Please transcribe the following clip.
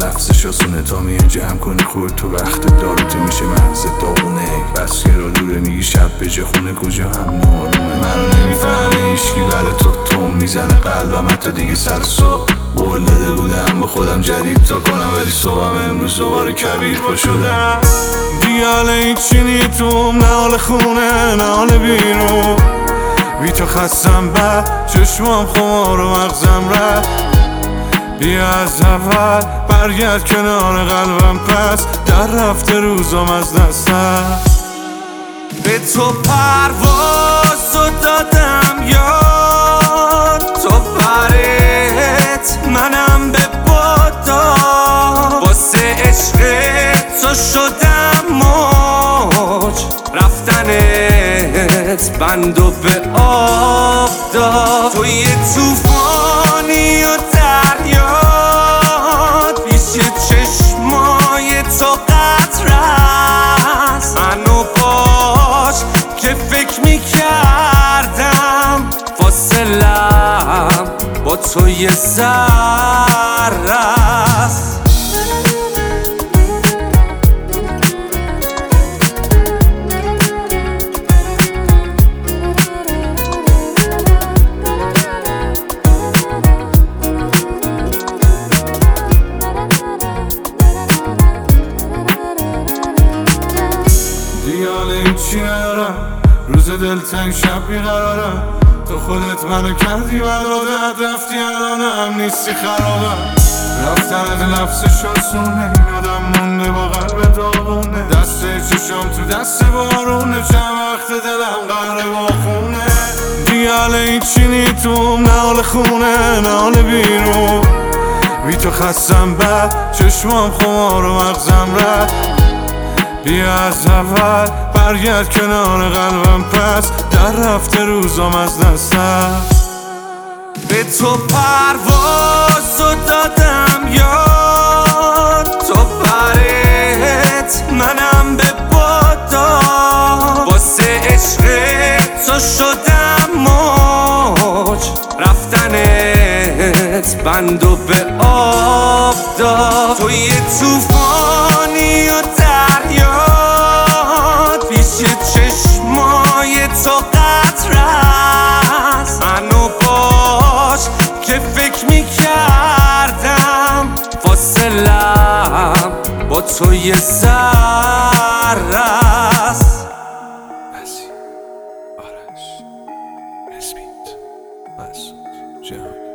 لفظش آسونه تا میای جمع کنی خود تو وقت داروت میشه محض داغونه. بس که را دوره میگی شب به چه خونه کجا هم نارونه. منو نمیفهمه هیچکی برای تو میزنه قلبم حتی دیگه سر صبح. قول داده بودم با خودم جدید تا کنم ولی صبحم امروز دوباره کبیر پا شدم. دیگه حال هیچی نیتوم، نه حال خونه نه حال بیرون. بی تو خستم بعد چشمام خمار و مغزم رفت. بیا از اول برگرد کنار قلبم پس در رفته روزم از دستم. به تو پرواز رو دادم یار، تو برت منم به بادا. واسه عشق تو شدم موج، رفتنت بندو به آب داد. تو یه توفانی و دریاد، پیش چشمای تو قطرست. منو باش که فکر میکردم فاصلم با تو یه ذره است. دیال هیچی ندارم، روز دلتنگ شب بیقرارم. تو خودت منو کردی برادت، رفتی الانم نیستی خرابم. رفتنت لفظش آسونه، یادم مونده با قلب داغونه. دست چشام تو دست بارونه، چند وقت دلم قهر باخونه. دیال هیچی نیتوم، نه حال خونه نه حال بیرون. بی تو خستم بعد چشمام خمار و مغزم رفت. بیا از اول برگرد کنار قلبم پس در رفته روزم از دستم. به تو پرواز رو دادم یار، تو برت منم به بادا. واسه عشق تو شدم موج، رفتنت بندو به آب داد. تو یه توفانی و دریاد، پیش چشمای تو قطرست. منو باش که فکر میکردم فاصلم با تو یه ذره است. آرش اسمیت مسعود جهان.